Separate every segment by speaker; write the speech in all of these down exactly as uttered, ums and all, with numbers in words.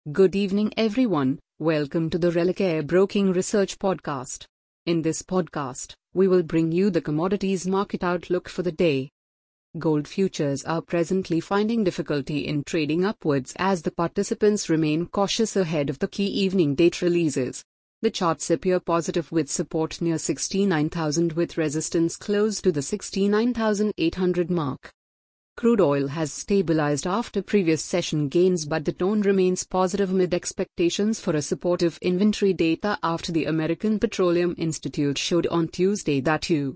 Speaker 1: Good evening, everyone. Welcome to the Relicare Broking Research Podcast. In this podcast, we will bring you the commodities market outlook for the day. Gold futures are presently finding difficulty in trading upwards as the participants remain cautious ahead of the key evening date releases. The charts appear positive with support near sixty-nine thousand with resistance close to the sixty-nine thousand eight hundred mark. Crude oil has stabilized after previous session gains, but the tone remains positive amid expectations for a supportive inventory data after the American Petroleum Institute showed on Tuesday that U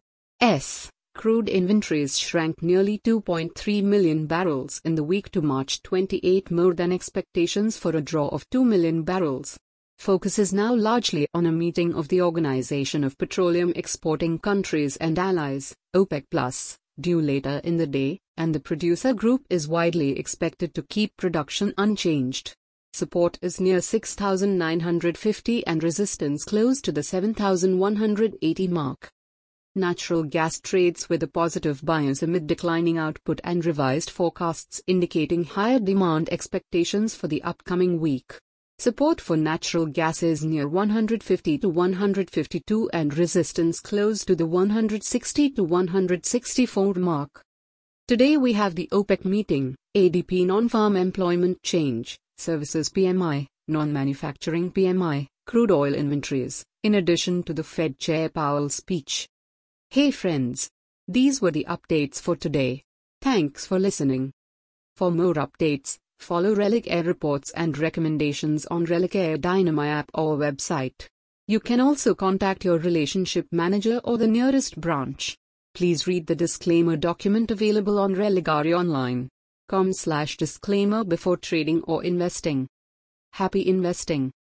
Speaker 1: S crude inventories shrank nearly two point three million barrels in the week to March twenty-eighth, more than expectations for a draw of two million barrels. Focus is now largely on a meeting of the Organization of Petroleum Exporting Countries and Allies, OPEC plus, due later in the day, and the producer group is widely expected to keep production unchanged. Support is near six thousand nine hundred fifty and resistance close to the seven thousand one hundred eighty mark. Natural gas trades with a positive bias amid declining output and revised forecasts indicating higher demand expectations for the upcoming week. Support for natural gas is near one hundred fifty to one hundred fifty-two and resistance close to the one hundred sixty to one hundred sixty-four mark. Today we have the OPEC meeting, A D P non-farm employment change, services P M I, non-manufacturing P M I, crude oil inventories, in addition to the Fed Chair Powell's speech. Hey friends! These were the updates for today. Thanks for listening. For more updates, follow Relicare reports and recommendations on Relicare Dynamo app or website. You can also contact your relationship manager or the nearest branch. Please read the disclaimer document available on religaryonline dot com slash disclaimer before trading or investing. Happy investing!